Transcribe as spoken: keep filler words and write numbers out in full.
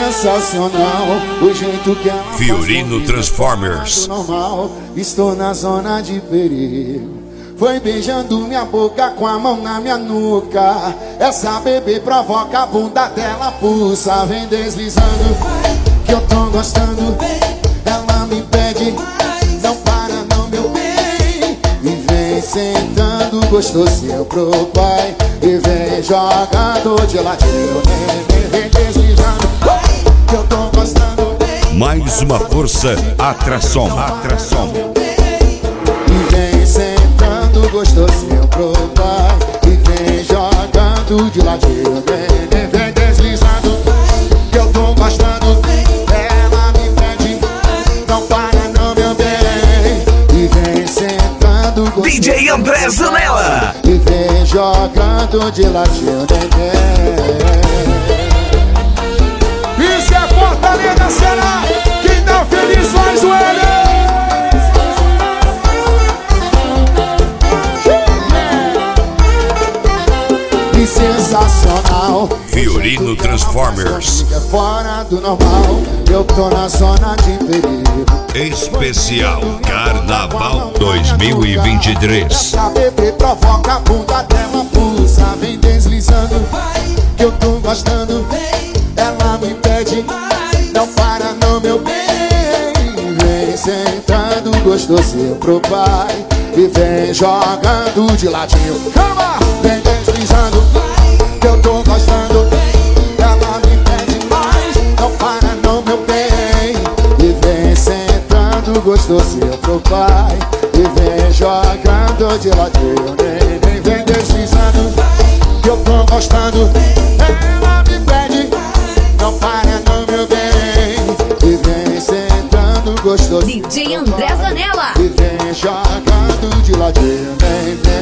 sensacional o jeito que ela Fiorino Transformers. Normal, estou na zona de perigo. Foi beijando minha boca com a mão na minha nuca. Essa bebê provoca a bunda dela, pulsa. Vem deslizando, que eu tô gostando. Ela me pede, não para não, meu bem. E vem sentando gostosinho pro pai. E vem jogando de ladinho, vem, vem deslizando, que eu tô gostando. Mais uma força, atração, atração. E vem sentando gostosinho pro pai. E vem jogando de ladinho, vem, vem, vem deslizando, que eu tô gostando. Ela me pede, não para não, meu bem. E vem sentando gostosinho D J André Zanella. E vem jogando de ladinho, vem, vem. Isso é Fortaleza, será? Quem tá feliz faz o L. Que sensacional. Fiorino Transformers. É fora do normal, eu tô na zona de perigo. Especial Carnaval dois mil e vinte e três. Essa bebê provoca a bunda dela, pulsa. Vem deslizando, que eu tô gostando. Ela me pede, não para não, meu bem. Vem sentando gostosinho pro pai. E vem jogando de ladinho, calma. Vem deslizando, que eu tô gostando. Ela me pede mais, não para não, meu bem. E vem sentando gostosinho pro pai. E vem jogando de ladinho, vem, vem, vem deslizando, que eu tô gostando. Ela me pede, não para não, meu bem. E vem sentando gostosinho D J André Zanella. e vem jogando de ladinho, vem, vem.